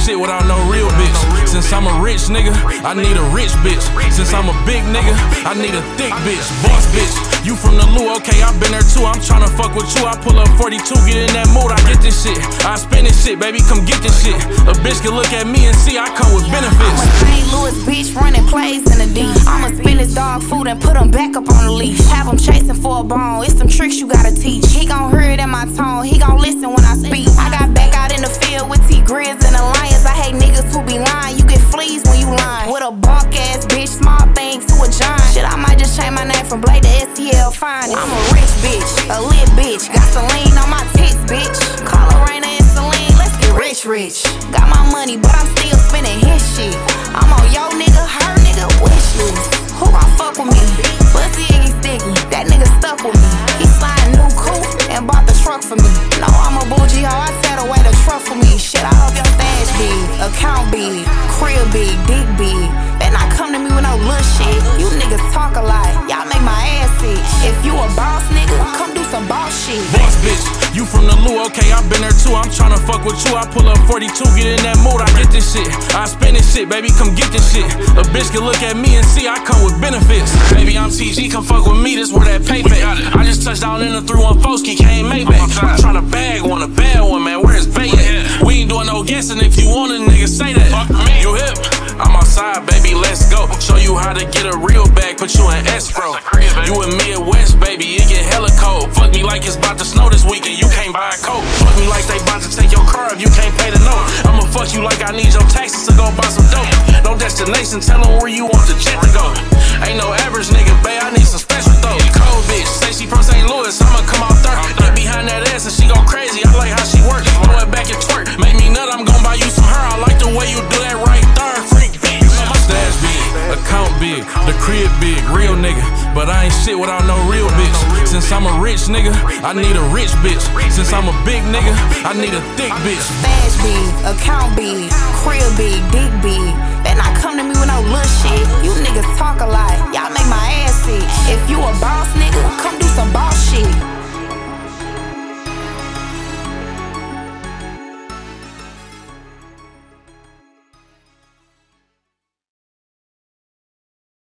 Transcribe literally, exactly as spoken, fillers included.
shit without no real bitch. Since I'm a rich nigga, I need a rich bitch. Since I'm a big nigga, I need a thick bitch. Boss bitch, you from the Lou, okay, I been there too. I'm tryna fuck with you, I pull up forty-two, get in that mood, I get this shit. I spend this shit, baby, come get this shit. A bitch can look at me and see I come with benefits. I'm a Saint Louis bitch running plays in the D. I'ma spin his dog food and put him back up on the leash. Have him chasing for a bone, it's some tricks you gotta teach. He gon' hear it in my tone, he gon' listen when I speak. I got back out in the field with T-Grizz and Alliance. I hate niggas who be lying, you get fleas when you lying. With a bunk ass bitch, small things to a giant. Shit, I might just change my name from Blade to S T L Fine. I'm a rich bitch, a lit bitch, got Celine on my tits, bitch. Call her Raina and Celine, let's get rich, rich. Got my money, but I'm still spending his shit. I'm on yo nigga, her nigga wish list. Who gon' fuck with me? Pussy Iggy Sticky, that nigga stuck with me. He sliding new coupe and bought the truck for me. No, I'm a bougie hoe, I said away the truck for me. Shit, I hope your stash big, account big, crib big, dick big. Better not come to me with no little shit. You niggas talk a lot, y'all make my ass sick. If you a boss nigga, come do some boss shit. Boss bitch, you from the Lou, okay, I been there too. I'm tryna fuck with you, I pull up forty-two, get in that mood, I get this shit. I spend this shit, baby, come get this shit. A bitch can look at me and see I come with benefits. Baby, I'm T G, come fuck with me, this where that payback. I just touched down in the three one four ski, can't make back. I'm tryna bag one, a bad one, man, where's Bay at? We ain't doing no guessing, if you want a nigga, say that. You hip? I'm outside, baby, let's go. Show you how to get a real bag, put you in escrow. You and me at West, baby, it get hella cold. Fuck me like it's about to snow this weekend, you can't buy a coat. Fuck me like they about to take your car if you can't pay the note. I'ma fuck you like I need your taxes to go buy some dope. No destination, tell them where you want the jet to go. Ain't no average nigga, babe, I need some special though. Cold bitch, say she from Saint Louis, I'ma come out there. Get behind that ass and she go crazy, I like how she work. Throw it back and twerk, make me nut, I'm gon' buy you some her. I like the way you do that right there, freak bitch. My stash big, account big, the crib big, real nigga. But I ain't shit without no real bitch. Since I'm a rich nigga, I need a rich bitch. Since I'm a big nigga, I need a thick bitch. Stash big, account big, crib big, dick big. Better not come to me with no little shit. You niggas talk a lot, y'all make my ass sick. If you a boss nigga,